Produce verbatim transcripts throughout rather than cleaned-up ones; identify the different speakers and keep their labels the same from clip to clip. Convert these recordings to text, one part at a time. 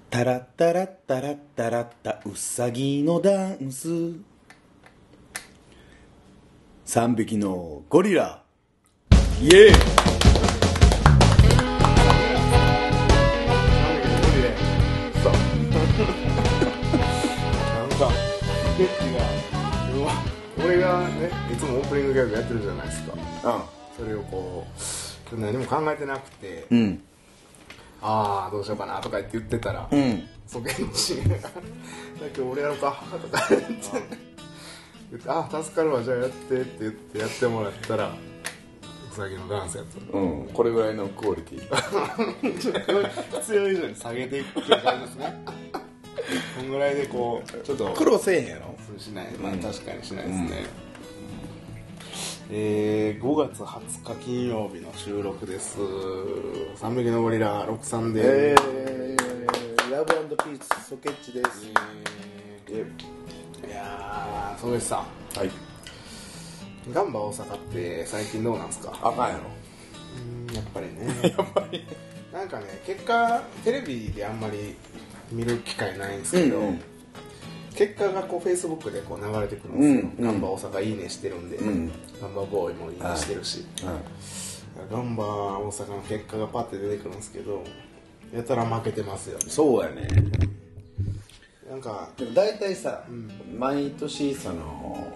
Speaker 1: タラッタラッタラッタラッタウサギのダンス三匹のゴリライエーイ
Speaker 2: そうなんかケッチが俺がねいつもオープニングギャグやってるじゃないですか。それをこう今日何も考えてなくて、
Speaker 1: うん、あ
Speaker 2: あどうしようかなとか言って言ってたら、
Speaker 1: うん、
Speaker 2: そうケッチがだけど俺やろうかとか言って言ってあ助かるわじゃあやってって言ってやってもらったらウサギのダンスやった、
Speaker 1: うん、これぐらいのクオリティ
Speaker 2: 必要以上に下げていくっていう感じですねこんぐらいでこうちょっと
Speaker 1: 苦労せえへんやろ
Speaker 2: しない、まあ、確かにしないですね、うん、えー、ごがつはつか金曜日の収録です。三匹のゴリラろくさんで、
Speaker 1: えー、ラブ&ピースソケッチです、
Speaker 2: えー、いやー曽根さん、
Speaker 1: はい、
Speaker 2: ガンバ大阪って最近どうなんですか？
Speaker 1: あかんやろ。
Speaker 2: うんやっぱりねやっぱりなんかね結果テレビであんまり見る機会ないんですけど、うんうん、結果がこうフェイスブックでこう流れてくるんですよ、うんうん、ガンバ大阪いいねしてるんで、うん、ガンバボーイもいいねしてるし、ガンバ大阪の結果がパッて出てくるんですけどやたら負けてますよね。
Speaker 1: そうやね。
Speaker 2: なんか
Speaker 1: でも大体さ、うん、毎年その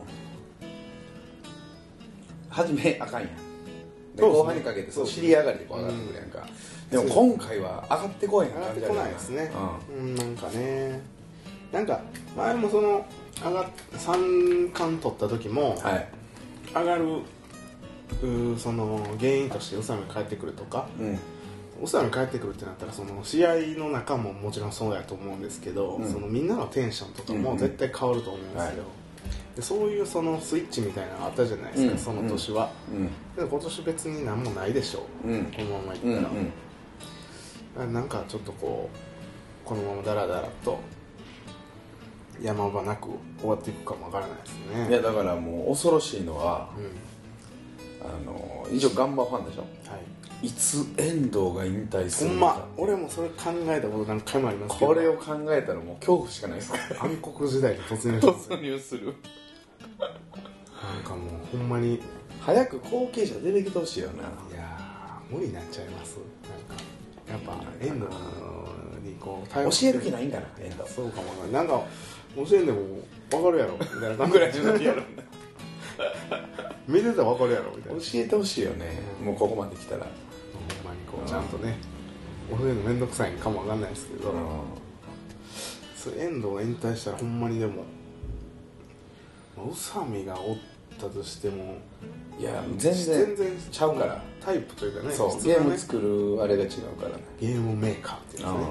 Speaker 1: 初めあかんやんで後半にかけてそう尻上がりでこう上がってくるやんか、うん、でも今回は上がってこいへん
Speaker 2: 上がってこないですね、うん、うん、なんかねなんか前もその上がさん冠取った時も、はい、上がるその原因として宇佐美帰ってくるとか、うん、宇佐美帰ってくるってなったらその試合の中ももちろんそうやと思うんですけど、うん、そのみんなのテンションとかも絶対変わると思うんですよ、うんうんはいでそういうそのスイッチみたいなのがあったじゃないですか、うん、その年は、うん、で今年別に何もないでしょう、うん、このままいったら、うんうん、なんかちょっとこうこのままダラダラと山場なく終わっていくかもわからないですね。
Speaker 1: いやだからもう恐ろしいのは、うん、あの一応ガンバファンでしょ、はい、いつ遠藤が引退する
Speaker 2: のか。ほんま俺もそれ考えたこと何回もありますけど
Speaker 1: これを考えたらもう恐怖しかないです
Speaker 2: 暗黒時代に突入
Speaker 1: 突入する
Speaker 2: なんかもうほんまに
Speaker 1: 早く後継者出てきてほしいよな。い
Speaker 2: や無理になっちゃいます。なんかやっぱ遠藤にこう
Speaker 1: 対応教える気ないんかな遠藤。
Speaker 2: そうかもな。なんか教えんでも分かるやろみたいな感じ
Speaker 1: ぐらいじゃないやろ
Speaker 2: 見てたら分かるやろみたいな。
Speaker 1: 教えてほしいよね、うん、もうここまで来たらほ
Speaker 2: んまにこうちゃんとね教えるのめんどくさいんかも分かんないですけど、うん、それ遠藤が引退したらほんまにでも宇佐美がおったとしても
Speaker 1: いや全然全然ちゃうから
Speaker 2: タイプというかね、
Speaker 1: そうゲーム作るあれが違うからね。
Speaker 2: ゲームメーカーっていうね、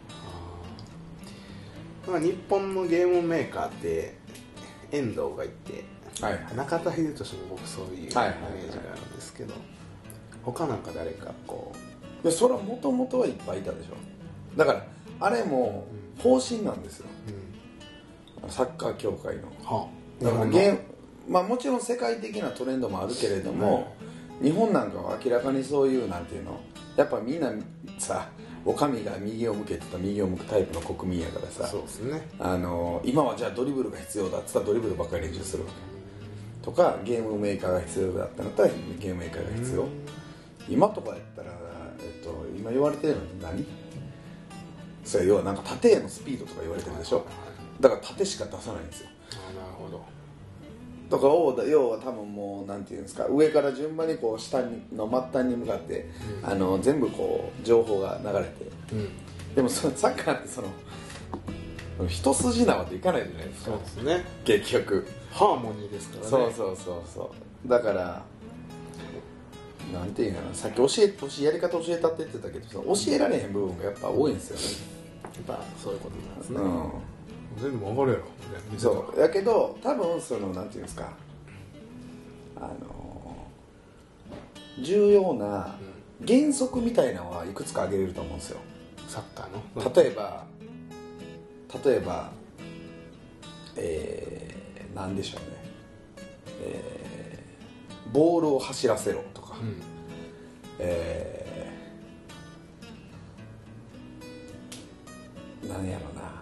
Speaker 2: ああ日本のゲームメーカーって遠藤がいて、はい、中田英寿も僕そういうイメージがあるんですけど、他なんか誰かこ
Speaker 1: うでそれはもともとはいっぱいいたでしょ。だからあれも方針なんですよ、うん、サッカー協会の、はあ、だからゲームまあもちろん世界的なトレンドもあるけれども、うん、日本なんかは明らかにそういうなんていうのやっぱみんなさお上が右を向けてた右を向くタイプの国民やからさ、
Speaker 2: そうですね、
Speaker 1: あの今はじゃあドリブルが必要だっつったらドリブルばっかり練習するわけとかゲームメーカーが必要だったんだったらゲームメーカーが必要、今とかやったら、えっと、今言われてるのに何それ要はなんか縦へのスピードとか言われてるでしょ。だから縦しか出さないんですよ。
Speaker 2: あなるほど。
Speaker 1: だから要は多分もうなんていうんですか上から順番にこう下の末端に向かって、うん、あの全部こう情報が流れて、うん、でもそのサッカーってその一筋縄でいかないじゃないですか。
Speaker 2: そうですね。
Speaker 1: 結局
Speaker 2: ハーモニーですからね。
Speaker 1: そうそうそうそうだからなんていうかなさっき教えてほしいやり方教えたって言ってたけど教えられへん部分がやっぱ多いんですよね。
Speaker 2: やっぱそういうことなんですね。
Speaker 1: うん
Speaker 2: 全部分かるやろ
Speaker 1: そうやけど多分そのなんていうんですかあの重要な原則みたいなのはいくつか挙げれると思うんですよ。
Speaker 2: サッカー
Speaker 1: の例えば例えばえー、なんでしょうね、えー、ボールを走らせろとか、うんえー、 何やろな、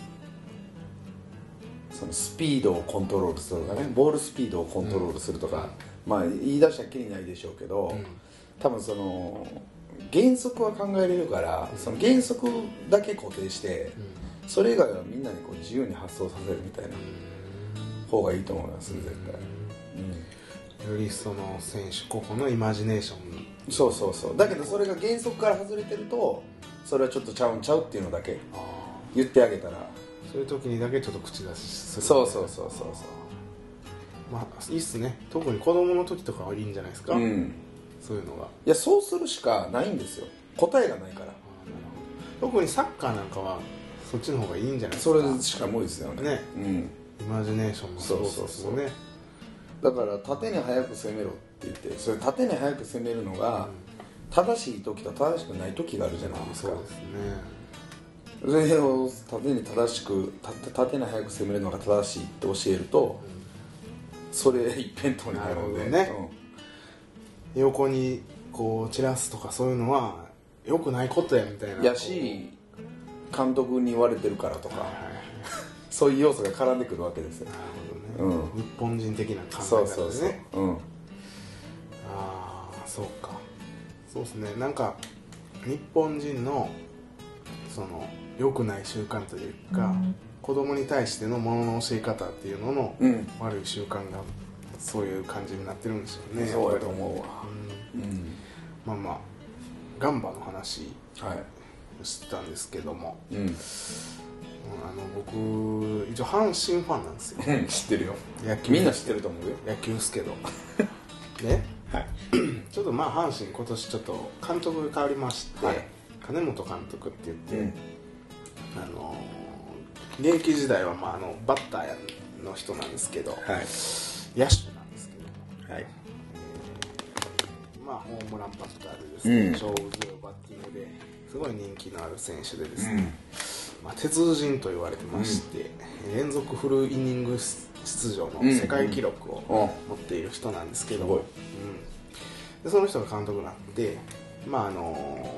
Speaker 1: そのスピードをコントロールするとかね、ボールスピードをコントロールするとか、うん、まあ言い出したらきりないでしょうけど、うん、多分その原則は考えれるから、うん、その原則だけ固定して、うん、それ以外はみんなにこう自由に発想させるみたいな方がいいと思います、絶対、
Speaker 2: うん、よりその選手個々のイマジネーション、
Speaker 1: そうそうそう、だけどそれが原則から外れてるとそれはちょっとちゃうんちゃうっていうのだけ言ってあげたら、
Speaker 2: そういう時にだけちょっと口出しする、
Speaker 1: そうそうそうそうそう、
Speaker 2: まあいいっすね、特に子供の時とかはいいんじゃないですか、うん、そういうのが、
Speaker 1: いやそうするしかないんですよ、答えがないから。
Speaker 2: 特にサッカーなんかはそっちの方がいいんじゃないですか。
Speaker 1: それしか無理ですよね、
Speaker 2: ね、うん、イマジネーションもそうですよね。
Speaker 1: だから縦に速く攻めろって言って、それ縦に速く攻めるのが、正しい時と正しくない時があるじゃないですか。
Speaker 2: そうですね。
Speaker 1: それを縦に正しく縦に速く攻めるのが正しいって教えると、うん、それ一辺倒になるのでね、
Speaker 2: うん、横にこう散らすとかそういうのは良くないことやみたいな
Speaker 1: やし、監督に言われてるからとか、はいはい、そういう要素が絡んでくるわけですよ。
Speaker 2: なるほどね、うん、日本人的な考え方ですね。そうそうそう、うん、ああそうか、そうですね。なんか日本人のその良くない習慣というか、うん、子供に対してのものの教え方っていうのの悪い習慣がそういう感じになってるんですよね。
Speaker 1: そうだと思うわ、
Speaker 2: うんうん、まあまあガンバの話をしてたんですけども、はい、うん、あの僕一応阪神ファンなんですよ、
Speaker 1: うん、知ってるよ、野球みんな知ってると思うよ、
Speaker 2: 野球っすけどね、はい、ちょっとまあ阪神今年ちょっと監督が変わりまして、はい、金本監督って言って、うん、あの現役時代は、まあ、あのバッターの人なんですけど、はい、野手なんですけど、はい、まあホームランバッターでですね、うん、勝負強いバッティングですごい人気のある選手でですね、うん、まあ、鉄人と言われてまして、うん、連続フルイニング出場の世界記録を持っている人なんですけど、うんうん、でその人が監督になって、まああの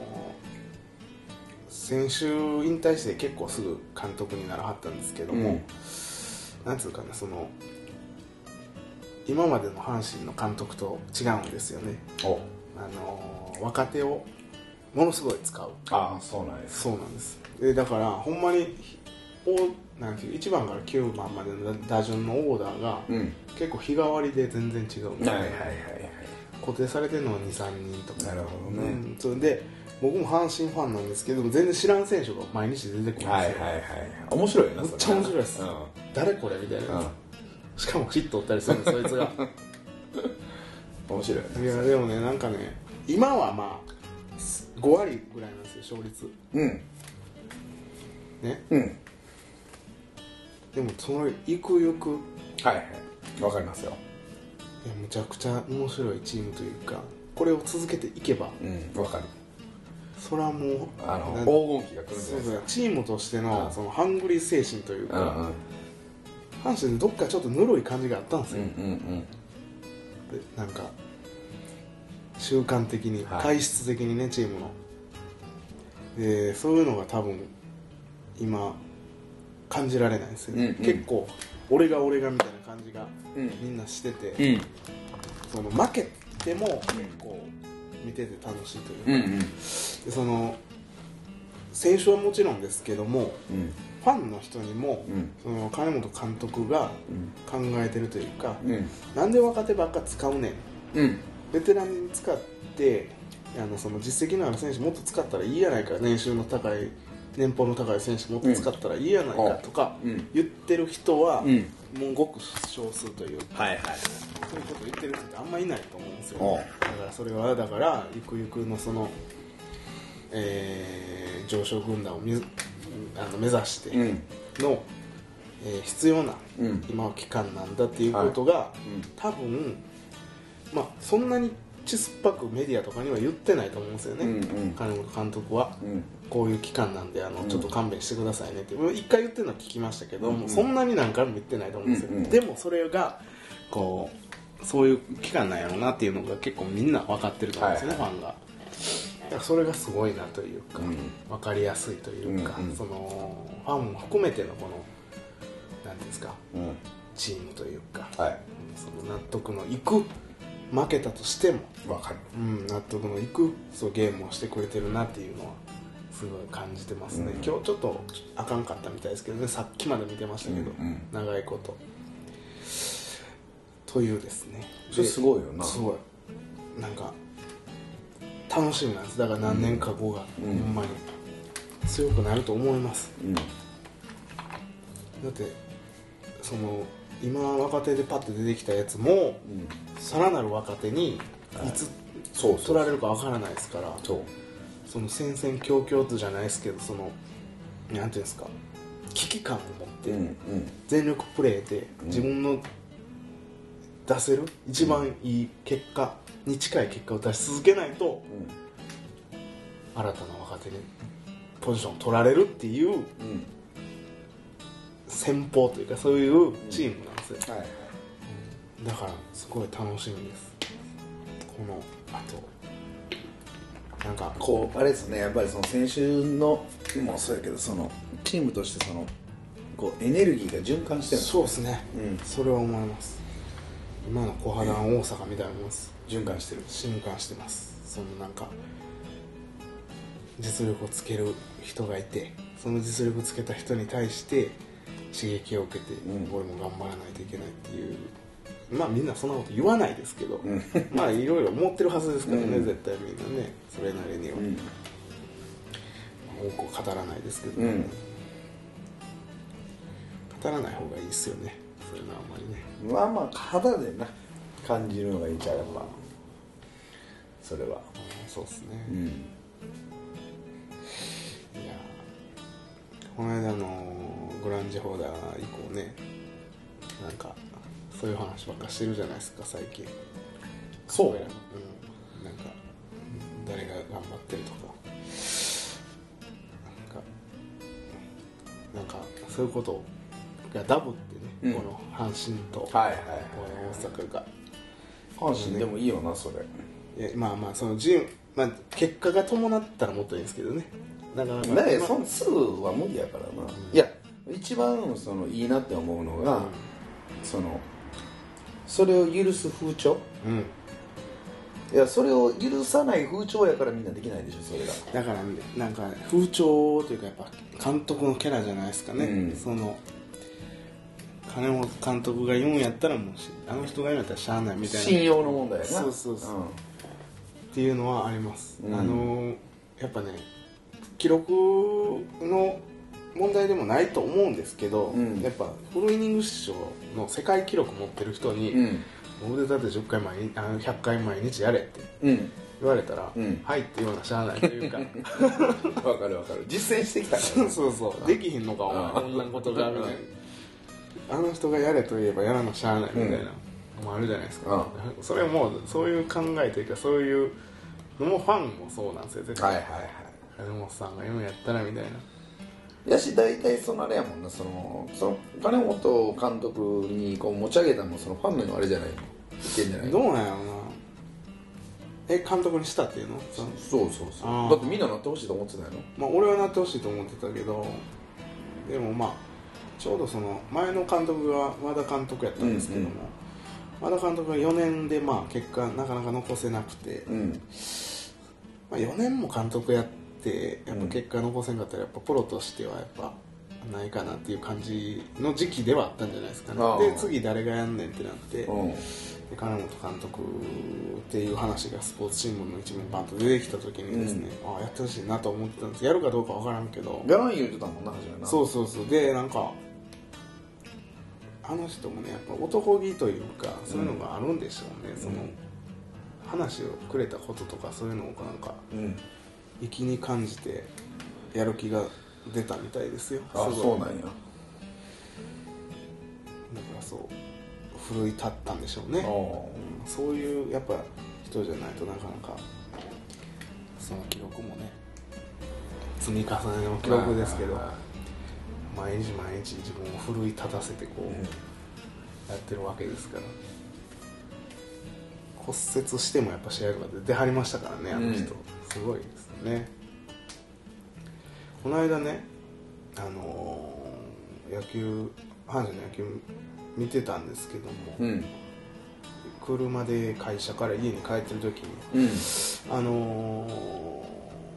Speaker 2: 選手引退して結構すぐ監督にならはったんですけども、うん、なんつうかな、その今までの阪神の監督と違うんですよね。おあの若手をものすごい使う。
Speaker 1: ああ、そうなんです。
Speaker 2: そうなんです。でだからほんまにおなんていういちばんからきゅうばんまでの打順のオーダーが、うん、結構日替わりで全然違うんです、ね、はいはいはいはい、固定されてるのはにさんにんとか。
Speaker 1: なるほどね、うん、
Speaker 2: それで僕も阪神ファンなんですけど全然知らん選手が毎日出てくるんですよ。はいはいはい、
Speaker 1: 面白いよな。
Speaker 2: めっちゃ面白いです、うん、誰これみたいな、うん、しかもヒット打ったりするんですそいつが
Speaker 1: 面白いよね。
Speaker 2: いやでもね、なんかね、今はまあごわりぐらいなんですよ、勝率。うんね、うん。でもそのゆくゆく、
Speaker 1: はいはいわかりますよ。
Speaker 2: いやむちゃくちゃ面白いチームというか、これを続けていけば、
Speaker 1: うん、わかる。
Speaker 2: それはもう
Speaker 1: あの黄金期が来るんじゃないですか。
Speaker 2: チームとしてのそのハングリー精神というか、うんうん、阪神でどっかちょっとぬるい感じがあったんですよ、うんうんうん、でなんか習慣的に、はい、体質的にね、チームのでそういうのが多分今感じられないですよね、うんうん、結構俺が俺がみたいな感じがみんなしてて、うん、その負けても結構見てて楽しいというか、うんうん、でその選手はもちろんですけども、うん、ファンの人にも、うん、その金本監督が考えてるというか、うん、なんで若手ばっか使うねん、うん、ベテランに使ってあのその実績のある選手もっと使ったらいいやないか、年収の高い年俸の高い選手もっと使ったらいいやないかとか言ってる人は、うん、もうごく少数というか、はいはい、そういうこと言ってる人ってあんまいないと思うんですよ、ね、だからそれはだからゆくゆくのその、えー、上昇軍団をみあの目指しての、うんえー、必要な、うん、今は期間なんだっていうことが、はいうん、多分まあそんなにちすっぱくメディアとかには言ってないと思うんですよね、うんうん、金本監督は、うん、こういう期間なんであの、うん、ちょっと勘弁してくださいねって一回言ってるのは聞きましたけど、うんうん、そんなに何回も言ってないと思うんですよ、うんうん、でもそれがこうそういう期間なんやろうなっていうのが結構みんな分かってると思うんですよね、はいはい、ファンがだからそれがすごいなというか、うん、分かりやすいというか、うんうん、そのファンも含めてのこの何ていうんですか、うん、チームというか、はい、その納得のいく負けたとしても
Speaker 1: 分かる、
Speaker 2: うん、納得のいくそうゲームをしてくれてるなっていうのはすごい感じてますね、うん、今日ちょっとあかんかったみたいですけどね、さっきまで見てましたけど、うんうん、長いことというですね、
Speaker 1: それすごいよな、
Speaker 2: すごいなんか楽しみなんです。だから何年か後が、うん、ほんまに強くなると思います、うん、だってその今若手でパッと出てきたやつもさら、うん、なる若手にいつ、はい、取られるかわからないですから、そうその戦々恐々とじゃないですけど、そのなんていうんですか、危機感を持って全力プレーで自分の出せる一番いい結果に近い結果を出し続けないと、うん、新たな若手にポジションを取られるっていう、うん、戦法というかそういうチームなんですよ、うんはいはいうん、だからすごい楽しみです。このあとなんか
Speaker 1: こうあれですね、やっぱりその選手のもそうやけど、そのチームとしてそのこうエネルギーが循環してるんですね。
Speaker 2: そうですね、うん、それは思います。今の小肌大阪みたいなもんです。
Speaker 1: 循環してる
Speaker 2: 循環してます。そのなんか実力をつける人がいて、その実力をつけた人に対して刺激を受けて、うん、俺も頑張らないといけないっていう、まあみんなそんなこと言わないですけど、うん、まあいろいろ思ってるはずですからね、うん、絶対みんなね、それなりには、うん、多く語らないですけど、うん、語らない方がいいですよね、そういうのはあんまりね。
Speaker 1: まあまあ肌でな感じるのがいいんちゃう、やっぱそれは。
Speaker 2: そうっすね、うん、いやこの間のグランジホーダー以降ね、なんかそういう話ばっかしてるじゃないですか最近。
Speaker 1: そう、うん、
Speaker 2: なんか誰が頑張ってるとか、なんかなんかそういうことがダブってね、うん、この阪神と、はいはいはい、大阪が
Speaker 1: 阪神でもいいよなそれ。
Speaker 2: いやまあまあそのチーム、まあ、結果が伴ったらもっといいんですけどね。
Speaker 1: だからまあ、ね、そのすぐは無理やからな、うん、いや一番そのいいなって思うのが、うん、そのそれを許す風潮、うん、いやそれを許さない風潮やからみんなできないでしょそれが。
Speaker 2: だからなんか風潮というかやっぱ監督のキャラじゃないですかね、うん、その金本監督が言うんやったらもうあの人が言うんやったらしゃあないみたいな
Speaker 1: 信用の問題やな。
Speaker 2: そうそうそう、うん、っていうのはあります、うん、あのやっぱね記録の問題でもないと思うんですけど、うん、やっぱフルイニング賞の世界記録持ってる人に、うん、腕立てじゅっかい毎日あのひゃっかい毎日やれって言われたら、うん、はいって言わなしゃあないというか
Speaker 1: わかるわかる、実践してきたから、ね、
Speaker 2: そうそうそうできひんのかお前こんなことがみたいなあの人がやれと言えばやらなしゃあないみたいなのもあるじゃないですか、うん、それもそういう考えというかそういうのもファンもそうなんですよ絶対。はいはいはい、金本さんが言うんやったらみたいな
Speaker 1: やし大体そのあれやもんな、そのその金本監督にこう持ち上げたのもそのファンのあれじゃないの、いけんじゃないの。
Speaker 2: どうなんやろうな、え監督にしたっていうの。
Speaker 1: そうそうそう、だってみんななってほしいと思ってたの。
Speaker 2: まあ俺はなってほしいと思ってたけど、でもまあちょうどその前の監督が和田監督やったんですけども、うんうん、和田監督がよねんでまあ結果なかなか残せなくて、うんまあ、よねんも監督やってやっぱ結果残せんかったらやっぱプロとしてはやっぱないかなっていう感じの時期ではあったんじゃないですかね。で次誰がやんねんってなって、で金本監督っていう話がスポーツ新聞の一面バンと出てきた時にですね、うん、ああやってほしいなと思ってたんです。やるかどうかわからんけど
Speaker 1: ガラン言うてたもんな初めな。
Speaker 2: そうそうそう、でなんかあの人もねやっぱ男気というかそういうのがあるんでしょうね、うん、その話をくれたこととかそういうのをなんか、うん、粋に感じてやる気が出たみたいですよ。
Speaker 1: あ、そうなんや。だ
Speaker 2: からそう奮い立ったんでしょうね、うん、そういうやっぱ人じゃないとなかなかその記録もね積み重ねの記録ですけど、毎日毎日自分を奮い立たせてこう、うん、やってるわけですから。骨折してもやっぱ試合とかで出はりましたからね、あの人、うん、 すごいですね。この間ね、あのー、野球阪神の野球見てたんですけども、うん、車で会社から家に帰ってる時に、うん、あの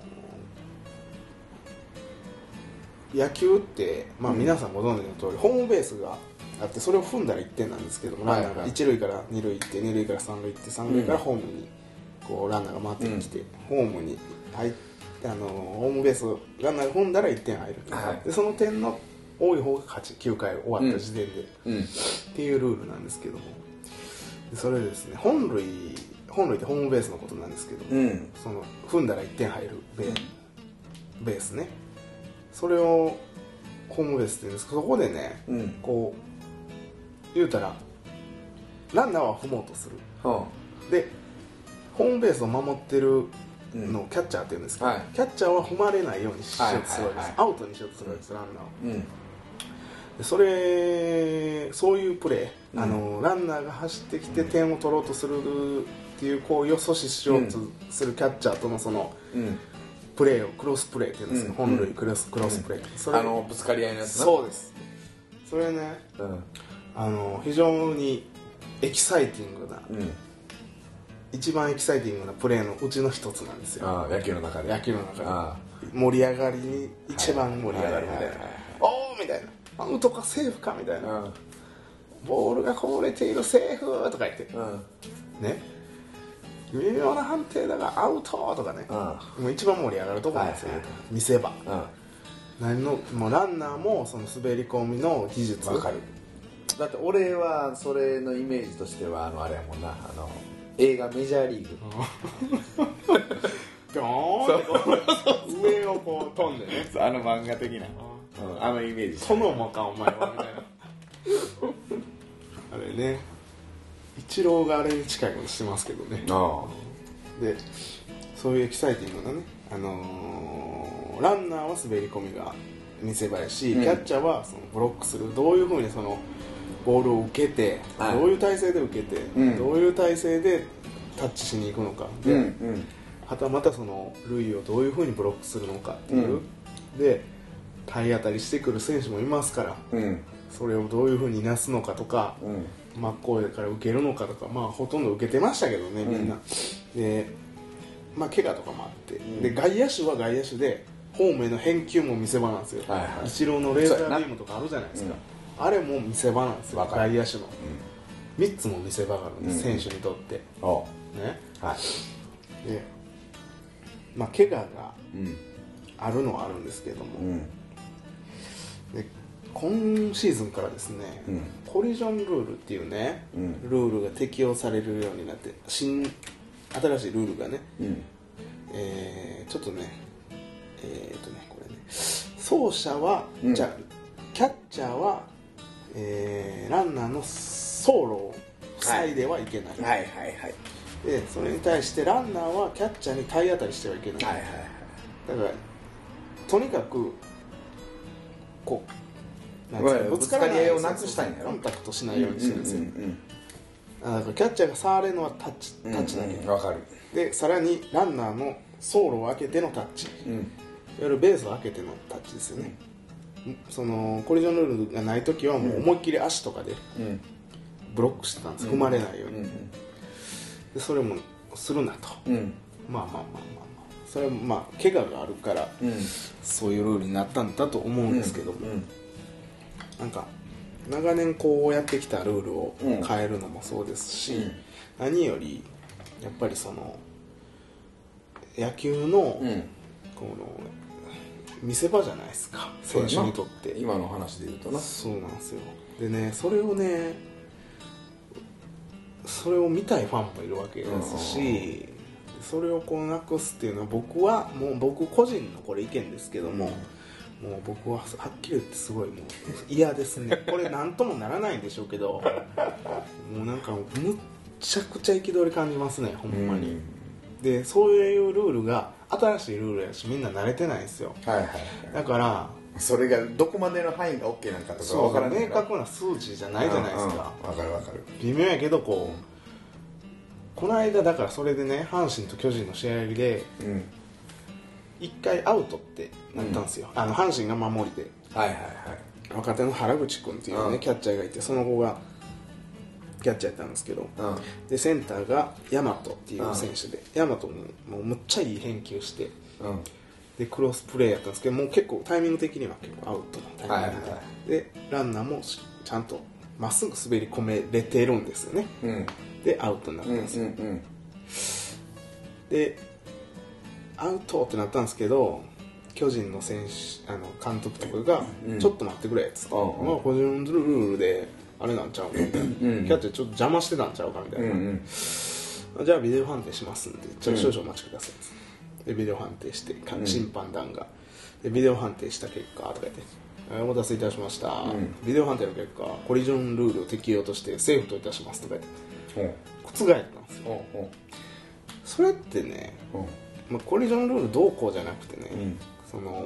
Speaker 2: ー、野球って、まあ、皆さんご存知の通り、うん、ホームベースがあってそれを踏んだらいってんなんですけども、ランナーがいち塁からに塁行ってに塁からさん塁行ってさん塁からホームにこうランナーが回ってきて、うん、ホームに入って、あのー、ホームベースランナーが踏んだらいってん入る、はい、でその点の多い方が勝ち、きゅうかい終わった時点で、うんうん、っていうルールなんですけども、それですね、本塁本塁ってホームベースのことなんですけども、うん、その踏んだらいってん入るベー、うん、ベースね、それをホームベースって言うんですけど、そこでね、うん、こう言うたらランナーは踏もうとする、はあ、でホームベースを守ってるのをキャッチャーって言うんですけど、はい、キャッチャーは踏まれないようにしようとするわけです、はいはいはい、アウトにしようとするわけです、ランナーを、うん、でそれそういうプレー、うん、あのランナーが走ってきて点を取ろうとするっていう行為を阻止しようとするキャッチャーとのその、うん、プレーをクロスプレーって言うんですけど、うん、本塁クロス、クロスプレー、うん、
Speaker 1: それあのぶつかり合いのやつな。
Speaker 2: そうです。それね、うん、あの非常にエキサイティングな、うん、一番エキサイティングなプレーのうちの一つなんですよ。
Speaker 1: あ野球の中で
Speaker 2: 野球の中で盛り上がりに一番盛り上がるみたいな、おーみたいな、アウトかセーフかみたいな、うん、ボールがこぼれているセーフとか言って、うん、ね、微妙な判定だがアウトとかね、うん、もう一番盛り上がるところなんですよ、はいはい、見せ場、うん、何のもうランナーもその滑り込みの技術
Speaker 1: 分かる。だって俺はそれのイメージとしてはあのあれやもんな、あの映画メジャーリーグ
Speaker 2: ドーンってこう上をこう飛んでね、
Speaker 1: あの漫画的な、うん、あのイメージ。
Speaker 2: 殿もかお前はみたいなあれね、イチローがあれに近いことしてますけどね。あでそういうエキサイティングなね、あのー、ランナーは滑り込みが見せ場やし、うん、キャッチャーはそのブロックする、どういうふうにそのボールを受けて、はい、どういう体勢で受けて、うん、どういう体勢でタッチしに行くのかで、うんうん、はたまたその塁をどういうふうにブロックするのかっていう、うん、で体当たりしてくる選手もいますから、うん、それをどういうふうにいなすのかとか、うん、真っ向から受けるのかとか、まあほとんど受けてましたけどね、みんな、うん、でまあ怪我とかもあって、うん、で外野手は外野手でホームへの返球も見せ場なんですよ、はいはい、イチローのレーザービームとかあるじゃないですか、あれも見せ場なんですよ、外野手の、うん、みっつも見せ場があるんです、うん、選手にとって、ね、はい、でまあ怪我があるのはあるんですけども、うん、で今シーズンからですね、うん、コリジョンルールっていうね、うん、ルールが適用されるようになって、新新しいルールがね、うん、えー、ちょっとねえー、っとねこれね、走者は、うん、じゃあキャッチャーは、えー、ランナーの走路を塞いではいけない、はい、はいはいはいでそれに対してランナーはキャッチャーに体当たりしてはいけない、はいはいはい、だからとにかくこうなんかぶつからないをなくしたいんだよ、コンタクトしないようにしてるんですよ、うんうんうんうん、だからキャッチャーが触れるのはタッチ、タッチだけ、うんうん、分かる。でさらにランナーの走路を開けてのタッチ、うん、いわゆるベースを開けてのタッチですよね、うん、そのコリジョンルールがない時はもう思いっきり足とかでブロックしてたんです、うん、踏まれないように、うんうん、でそれもするなと、うん、まあまあまあまあまあそれはまあ怪我があるから、うん、そういうルールになったんだと思うんですけども、うんうん、なんか長年こうやってきたルールを変えるのもそうですし、うん、何よりやっぱりその野球のこの見せ場じゃないですか、選手にとって
Speaker 1: 今の話で言うとな。
Speaker 2: そうなんですよ。でね、それをねそれを見たいファンもいるわけですし、それをこうなくすっていうのは僕はもう僕個人のこれ意見ですけども、うん、もう僕ははっきり言ってすごいもう嫌ですね。これなんともならないんでしょうけどもうなんかむっちゃくちゃ憤り感じますね、ほんまに、うん、でそういうルールが新しいルールやしみんな慣れてないんですよ、はいはいはい、だから
Speaker 1: それがどこまでの範囲が OK なんかとか分からない、
Speaker 2: 明確な数値じゃないじゃないですか、
Speaker 1: 分かる分かる、
Speaker 2: 微妙やけどこう、うん、この間だからそれでね阪神と巨人の試合で、うん、 いっかいアウトってなったんですよ、うん、あの阪神が守りで、はいはいはい、若手の原口君っていうね、うん、キャッチャーがいて、その子がキャッチャーやったんですけど、うん、でセンターが大和っていう選手で、大和ももうむっちゃいい返球して、うん、でクロスプレーやったんですけど、もう結構タイミング的には結構アウトのタイミングで、はいはいはい、でランナーもちゃんとまっすぐ滑り込めれてるんですよね、うん、でアウトになったんですよ、うんうんうん、でアウトってなったんですけど、巨人の選手、あの監督とかが、うん、ちょっと待ってくれっつって、うん、まあ個人ルールであれなんちゃうみたいな、うん、キャッチャーちょっと邪魔してたんちゃうかみたいな、うんうん、じゃあビデオ判定しますんでちょっと少々お待ちください、うん、でビデオ判定して審判団がでビデオ判定した結果とか言ってお待たせいたしました、うん、ビデオ判定の結果コリジョンルールを適用としてセーフといたしますとか言って、うん、覆ったんですよ、うん、それってね、うん、まあ、コリジョンルールどうこうじゃなくてね、うん、その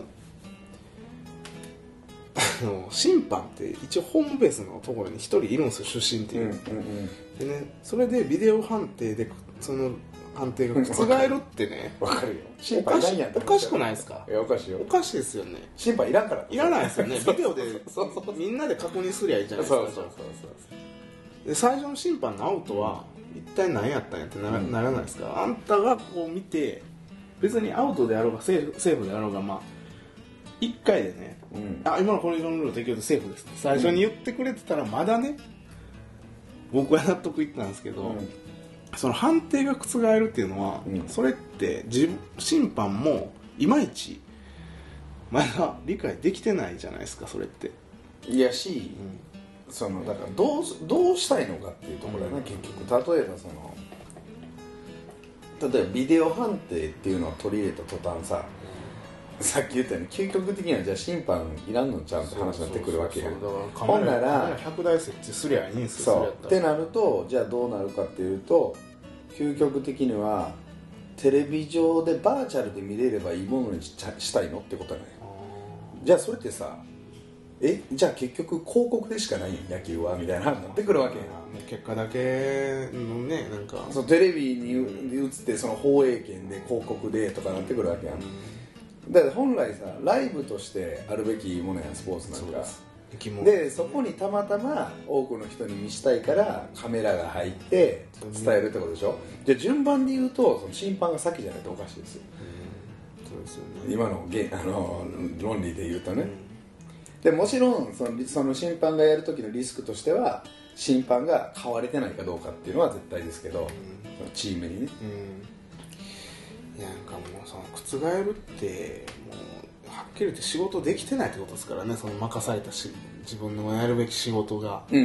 Speaker 2: あの審判って一応ホームベースのところに一人いるんですよ、出身っていう、うんうんうん、でね、それでビデオ判定でその判定が覆るってね
Speaker 1: わかるよ、審判いらんやん、
Speaker 2: おかしくないですか。
Speaker 1: いやおかしいよ、
Speaker 2: おかしいですよね、
Speaker 1: 審判いらんから
Speaker 2: いらないですよねビデオでみんなで確認すりゃいいじゃないですか。そうそうそうそうで最初の審判のアウトは一体何やったんやって な, ならないですか、うん、あんたがこう見て別にアウトであろうがセーフ、セーフであろうが、まあいっかいでね、うん、あ今のコリジョンルール適用でセーフですって最初に言ってくれてたらまだね、僕は納得いったんですけど、うん、その判定が覆るっていうのは、うん、それって自審判もいまいちまだ理解できてないじゃないですか、それって。
Speaker 1: いやし、うん、そのだからどう、どうしたいのかっていうところだな、うん、結局。例えばその例えばビデオ判定っていうのを取り入れた途端さ、さっき言ったように究極的にはじゃあ審判いらんのちゃうって話になってくるわけやん。ほんなら
Speaker 2: ひゃくだい設置すりゃいいんす
Speaker 1: よ。そうってなるとじゃあどうなるかっていうと、究極的にはテレビ上でバーチャルで見れればいいものに し, したいのってことだね。じゃあそれってさ、えじゃあ結局広告でしかないん野球はみたいな話になってくるわけやん。
Speaker 2: 結果だけのね、なんか
Speaker 1: そのテレビに映ってその放映権で広告でとかなってくるわけやん、うん、だから本来さライブとしてあるべきものやんスポーツなんか。でそこにたまたま多くの人に見したいからカメラが入って伝えるってことでしょ。じゃあ順番で言うとその審判が先じゃないとおかしいですよ、うん、そうですよね、今のゲあの論理で言うとね、うん、でもちろんその、その審判がやる時のリスクとしては審判が変われてないかどうかっていうのは絶対ですけど、うん、チームにね、
Speaker 2: うん、いやなんかもうその覆るってもうはっきり言って仕事できてないってことですからね、その任されたし自分のやるべき仕事が、うんうんうん、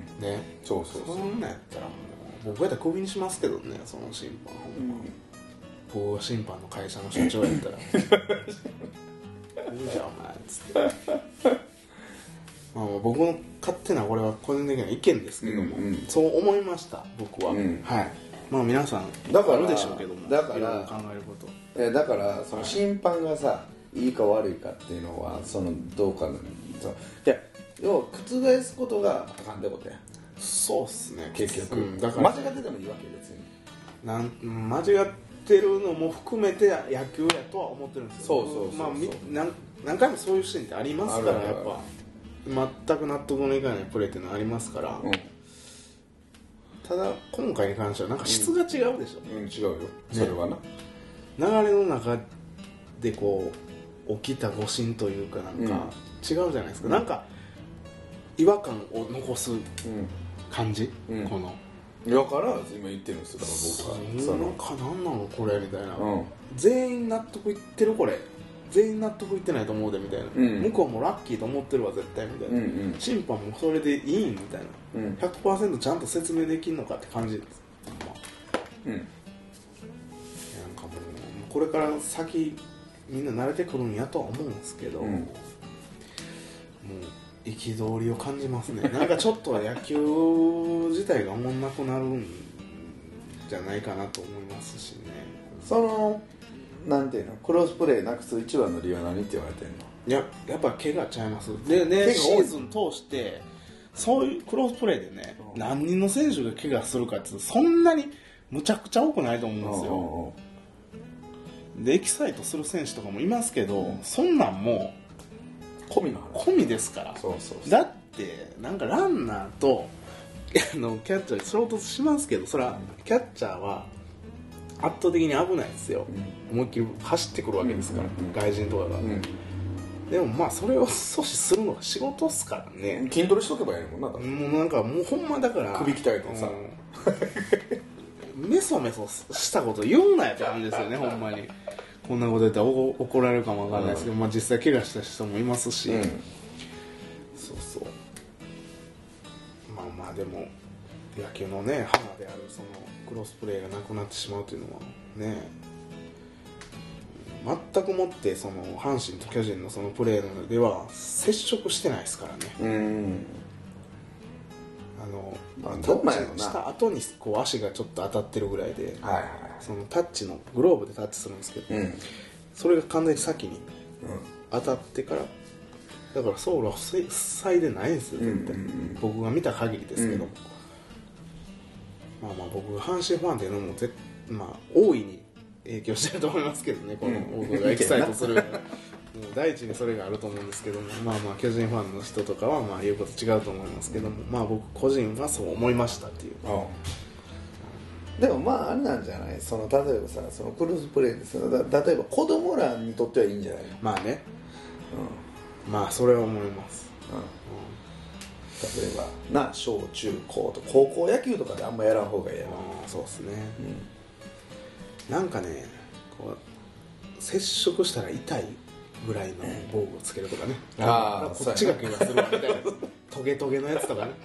Speaker 2: ね、そうそうそう、そんなんやったらもう僕やったらクビにしますけどね、その審判ほんま、うん、僕は審判の会社の社長やったらいいじゃんお前っつってまあ、僕の勝手なこれは個人的な意見ですけども、うんうん、そう思いました僕は、うん、はい。まあ皆さんだからあるでしょうけども、
Speaker 1: だから
Speaker 2: 考えること、
Speaker 1: えだからその審判がさ、はい、いいか悪いかっていうのはそのどうかな、そういや要は覆すことがあかんってことや。
Speaker 2: そうっすね
Speaker 1: 結局、うん、だから間違っててもいいわけ別に
Speaker 2: なん間違ってるのも含めて野球やとは思ってるんですよ。
Speaker 1: そうそうそうそう、まあ、
Speaker 2: 何, 何回もそういう視点ってありますから、やっぱ全く納得のいかないプレーっていうのはありますから、うん、ただ今回に関してはなんか質が違うでしょ、うん
Speaker 1: うん、違うよそれはな、
Speaker 2: ね、流れの中でこう起きた誤審というかなんか違うじゃないですか、うん、なんか違和感を残す感じ、うん、この
Speaker 1: だから今言ってるんですよ、だから僕は
Speaker 2: そのなんか何なのこれみたいな、うん、全員納得いってるこれ全員納得いってないと思うでみたいな、うん、向こうもラッキーと思ってるわ絶対みたいな、うんうん、審判もそれでいいみたいな、うん、ひゃくパーセント ちゃんと説明できるのかって感じです、まあうん、なんかもうこれから先みんな慣れてくるんやとは思うんですけど、うん、もう憤りを感じますねなんかちょっと野球自体が思んなくなるんじゃないかなと思いますしね。
Speaker 1: そのなんていうのクロスプレーなくす一番の理由は何って言われてんの。
Speaker 2: いややっぱ怪我ちゃいますでね、シーズン通してそういうクロスプレーでね、うん、何人の選手が怪我するかってそんなにむちゃくちゃ多くないと思うんですよ。 でエキサイトする選手とかもいますけど、うん、そんなんも
Speaker 1: 込みの話
Speaker 2: 込みですから。
Speaker 1: そうそうそう。
Speaker 2: だってなんかランナーとあのキャッチャーに衝突しますけど、それはキャッチャーは圧倒的に危ないですよ、うん、思いっきり走ってくるわけですから、うん、外人とかが、うん、でもまあそれを阻止するのが仕事っすからね。
Speaker 1: 筋トレしとけばいいもんな。
Speaker 2: もうなんかもうほんまだから
Speaker 1: 首鍛えてさ、
Speaker 2: うん、メソメソしたこと言うなやって感じですよねほんまに。こんなこと言ったら怒られるかもわかんないですけど、うん、まあ、実際怪我した人もいますし、うん、そうそう。まあまあでも野球のね花であるそのクロスプレーがなくなってしまうというのはね、全くもってその阪神と巨人のそのプレーでは接触してないですからね。うん、あの、まあ、タッチした後にこう足がちょっと当たってるぐらいで、はいはい、そのタッチのグローブでタッチするんですけど、うん、それが完全に先に当たってから、だから走路は塞いでないんですよ絶対、うんうんうん、僕が見た限りですけど、うん、まあまあ僕が阪神ファンっていうのもぜ、まあ、大いに影響してると思いますけどね、この僕がエキサイトするもう第一にそれがあると思うんですけども、まあまあ巨人ファンの人とかはまあ言うこと違うと思いますけども、まあ僕個人はそう思いましたっていう。あ
Speaker 1: あ、でもまああれなんじゃない、その例えばさ、そのクロスプレーですよ、だ例えば子供らにとってはいいんじゃないの。
Speaker 2: まあね、うん、まあそれは思います、うん
Speaker 1: うん、例えばな小中高と高校野球とかであんまやらん方がいいやな。
Speaker 2: そうですね、うん、なんかねこう接触したら痛いぐらいの防具をつけるとかね、うん、あこっちが怪我するわみたいなトゲトゲのやつとかね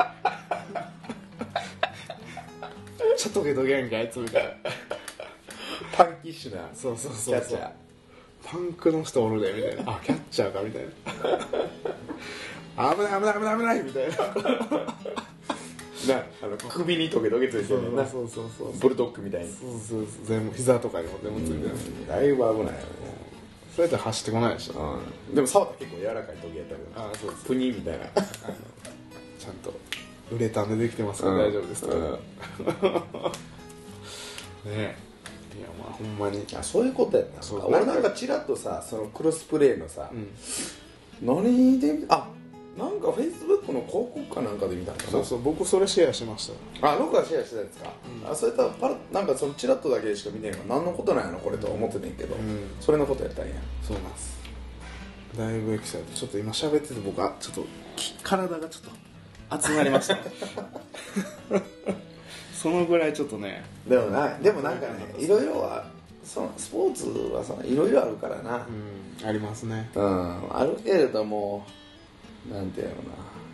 Speaker 2: ちょっとトゲトゲやんかあいつみたいな
Speaker 1: パンキッシュな
Speaker 2: そうそうそうそうキャッチャーパンクの人おるでみたいなあキャッチャーかみたいな危ない危ない危ない危ないみたいな
Speaker 1: なあの首にトゲトゲついてるな、
Speaker 2: そうそうそうそう
Speaker 1: ブルドッグみたいに
Speaker 2: そうそうそう全部膝とかにも全部ついてる、うん、
Speaker 1: だいぶ危ないよね。
Speaker 2: そうやって走ってこないでしょ、
Speaker 1: うん、でも触ったら結構柔らかいトゲやったけど、あそうですプニーみたいなちゃん
Speaker 2: とウレタンでできてますから大丈夫ですから、うん、ねえいやまあほんまに
Speaker 1: あそういうことやった。そう俺なんかチラッとさそのクロスプレーのさ、うん、何であなんかフェイスブックの広告かなんかで見たんだな。
Speaker 2: そうそう僕それシェアしまし
Speaker 1: た。あ僕がシェアしてたやつか、うん、あそれとパラなんかそのチラッとだけでしか見ねえから何のことなんやろこれと思っててんけど、うん、それのことやったんや。
Speaker 2: そうなんですだいぶエキサイトちょっと今喋ってて僕はちょっと体がちょっと熱くなりましたそのぐらいちょっとね
Speaker 1: でもなでもなんかねいろいろはそのスポーツはさいろいろあるからな、
Speaker 2: うん、ありますね、
Speaker 1: うん、あるけれどもなんていうのな、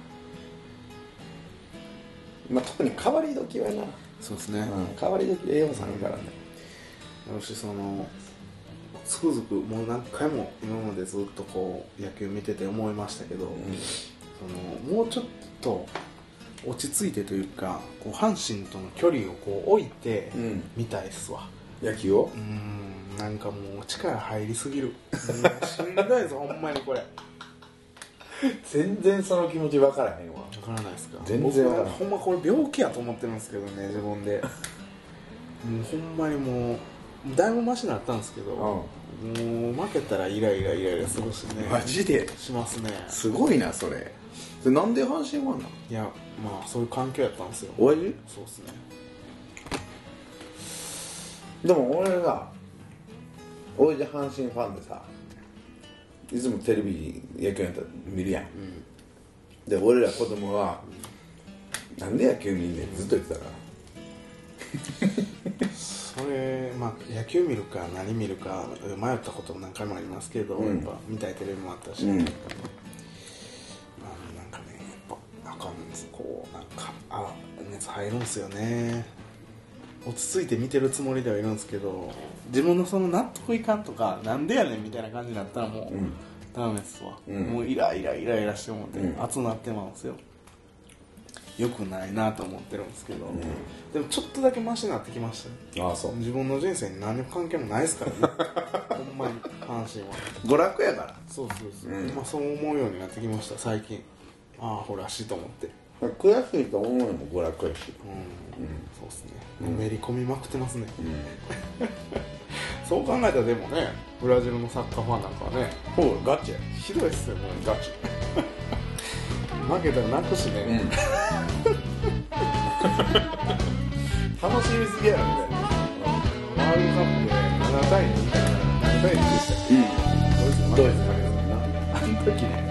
Speaker 1: まあ、特に変わり時はな
Speaker 2: そうですね、
Speaker 1: うん、変わり時栄養さんあるからね、
Speaker 2: うん、私そのつくづくもう何回も今までずっとこう野球見てて思いましたけど、うん、そのもうちょっと落ち着いてというかこう阪神との距離をこう置いてみたいっすわ、
Speaker 1: うん、野球を
Speaker 2: うんなんかもう力入りすぎるもうしんどいぞほんまにこれ
Speaker 1: 全然その気持ち分からへんわ。
Speaker 2: 分からないですか。
Speaker 1: 全然分からへん。
Speaker 2: ほんまこれ病気やと思ってるんですけどね自分でもうほんまにもうだいぶマシになったんですけど、うん、もう負けたらイライライライラするしね。
Speaker 1: マジで
Speaker 2: しますね。
Speaker 1: すごいなそれ。でなんで阪神ファンなの？
Speaker 2: いやまあそういう環境やったんですよ。
Speaker 1: 親父？
Speaker 2: そうですね。
Speaker 1: でも俺が親父阪神ファンでさいつもテレビ野球やったら見るやん、うん、で俺ら子供は、うん、なんで野球見んねんずっと言ってたから
Speaker 2: それまあ野球見るか何見るか迷ったことも何回もありますけど、うん、やっぱ見たいテレビもあったし、うん、なんかね、まあ、なんかねやっぱあかんですこうなんかあ熱入るんすよね。落ち着いて見てるつもりではいるんですけど自分のその納得いかんとかなんでやねんみたいな感じになったらもう、うん、ダメですわ、うん、もうイライライライラして思って、うん、熱なってまうんですよ。よくないなと思ってるんですけど、うん、でもちょっとだけマシになってきましたね。ああそう自分の人生に何の関係もないですからねほんまに阪神は
Speaker 1: 娯楽やから。
Speaker 2: そうそうそう、うんまあ、そう思うようになってきました最近。ああほらしいと思って
Speaker 1: 悔しいと思うのも娯楽やし、
Speaker 2: うんうん、そうですね、のめり込みまくってますね、うん、 そう考えたらでもねブラジルのサッカーファンなんかはね
Speaker 1: ほうガチや
Speaker 2: ひどいっすよね
Speaker 1: ガチ
Speaker 2: 負けたら泣くしね、うん、
Speaker 1: 楽しみすぎやろみたいな
Speaker 2: ワールドカップでななたいにみたいなななたいにでしたっけ、うん、ドイツ負けたもんな
Speaker 1: あの時ね